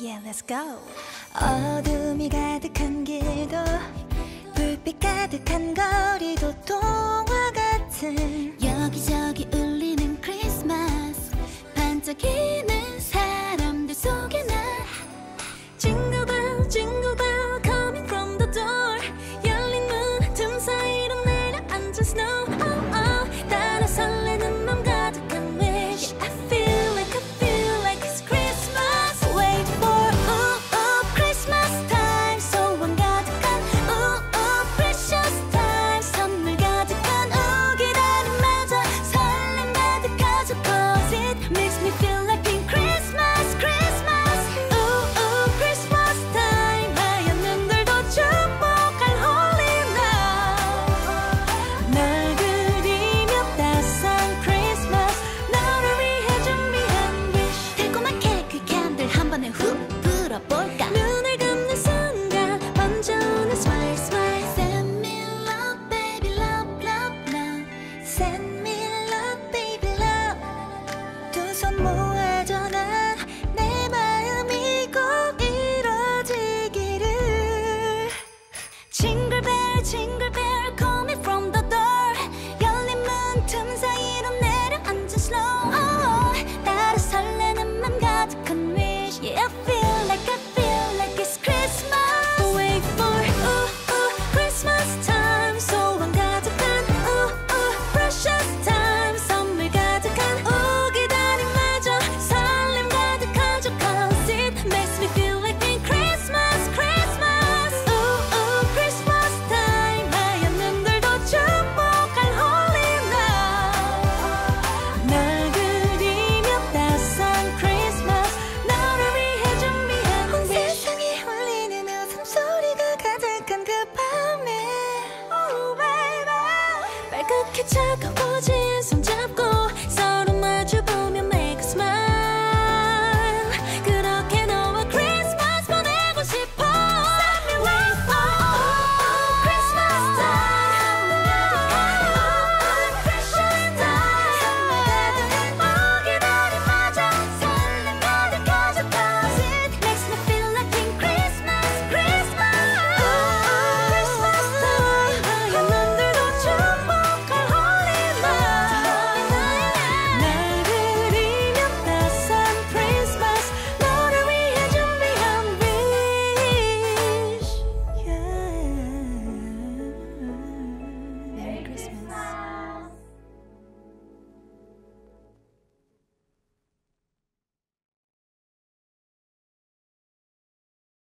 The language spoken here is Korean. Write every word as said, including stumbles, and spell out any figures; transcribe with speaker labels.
Speaker 1: Yeah, let's go. 어둠이 가득한 길도 불빛 가득한 거리도 동화 같은
Speaker 2: 여기저기 울리는 크리스마스 반짝이는 사람들 속에 나
Speaker 1: Jingle bell, jingle bell coming from the door 열린 문 틈 사이로 내려앉은 snow oh, oh. 따라 설레는 맘 가득한 wish yeah, I feel like I feel like it's Christmas Wait for ooh ooh Christmas time 소원 가득한 ooh ooh precious time 선물 가득한 ooh 기다림마저 설렘 가득하죠 Cause it makes me feel like in Christmas Christmas ooh ooh Christmas time 하얀 눈들도 축복할 holy night 널 그리며 따스한 Christmas 너를 위해 준비한 wish
Speaker 2: 달콤한 케이크 캔들 한 번에 훅 불어볼까
Speaker 1: 눈을 감는 순간 먼저 오는 smile smile
Speaker 2: Send me love baby love love love
Speaker 1: Send me love baby love 두 손 모아줘 난 내 마음이 꼭 이뤄지기를 Jingle bell jingle bell coming from the door 열린 문 틈 사이로 내려앉은 slow oh, 따라 설레는 맘 가득한 wish Yeah I feel like I feel